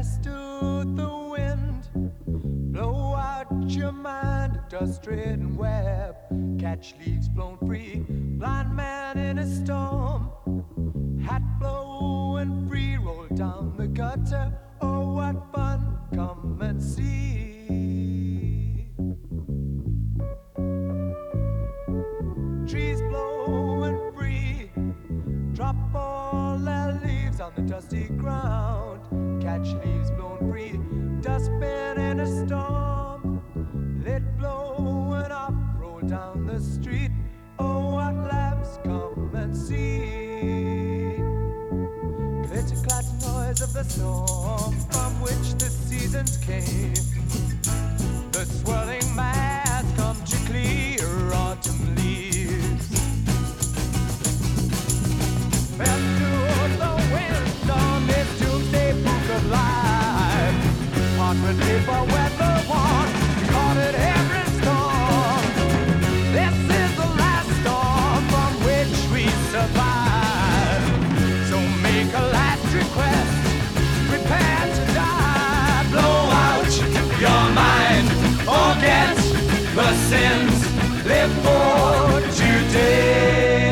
Best to the wind, blow out your mind, a dust-ridden web, catch leaves blown free, blind man in a storm, hat blowing free, roll down the gutter, oh what fun, come and see. Trees blowing free, drop all their leaves on the dusty ground, catch leaves blown free, dustbin in a storm, lid blowing up, roll down the street, oh what laughs, come and see. Clitter-clatter noise of the storm from which the seasons came, the swirling mass come to clear autumn leaves. Fell through the wind on this doomsday book of life, parchment paper weather worn, caught at every storm. This is the last storm from which we survive, so make a last request, prepare to die. Blow out your mind, forget the sins, live for today.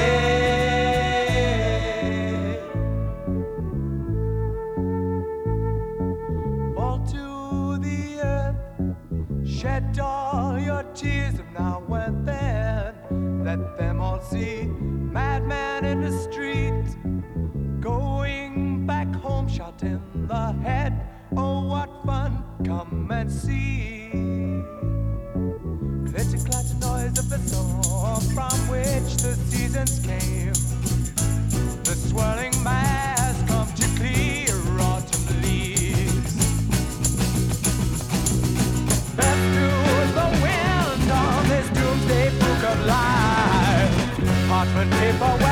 Fall to the earth, shed all your tears of now and then, let them all see, madman in the street, going back home, shot in the head, oh what fun, come and see. Clitter-clatter noise of the storm from which the seasons came, the swirling mass come to clear autumn leaves. Best to the wind on this doomsday book of life, parchment paper